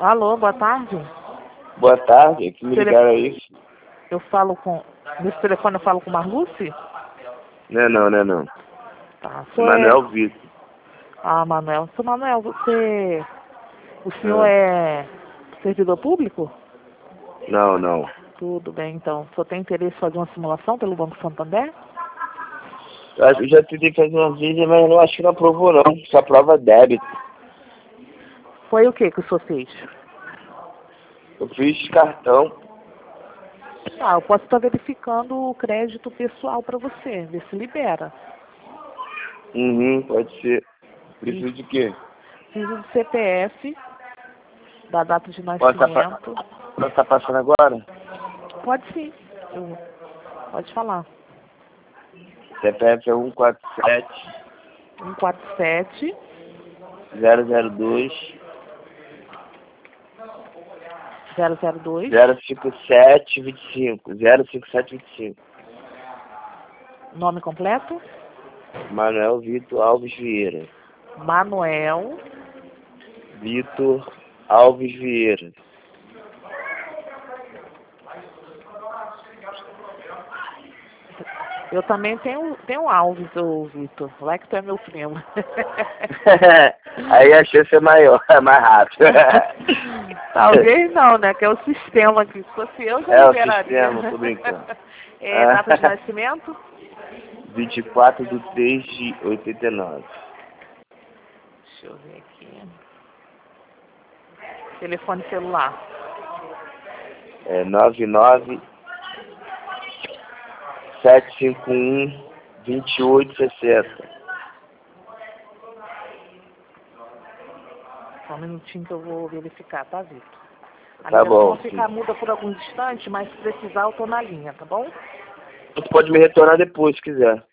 Alô, boa tarde. Boa tarde, que me ligaram aí? Eu falo com... Nesse telefone eu falo com Marluce? Não. Tá. Manuel Vitor. Ah, Manuel. Seu Manuel, você... O senhor é servidor público? Não. Tudo bem, então. O senhor tem interesse em fazer uma simulação pelo Banco Santander? Eu já tentei fazer uma visa, mas não acho que não aprovou não. Só aprova débito. Foi o que o senhor fez? Eu fiz cartão. Ah, eu posso estar verificando o crédito pessoal para você, ver se libera. Pode ser. Preciso de quê? Preciso do CPF, da data de Posso nascimento. estar passando agora? Pode sim. Pode falar. CPF é 147 147 002 002 05725. Nome completo? Manuel Vitor Alves Vieira. Manuel Vitor Alves Vieira. Eu também tenho Alves, ô Vitor. Vai que tu é meu primo. Aí a chance é maior, é mais rápido. Talvez não, né? Que é o sistema que se fosse eu já É o liberaria. sistema, tô brincando. Data de nascimento? 24/3/89. Deixa eu ver aqui. Telefone celular. É 99-751-2860. Só um minutinho que eu vou verificar, tá, Vitor? A Tá ligação bom. vai ficar muda por alguns instantes, mas se precisar eu tô na linha, tá bom? Você pode me retornar depois, se quiser.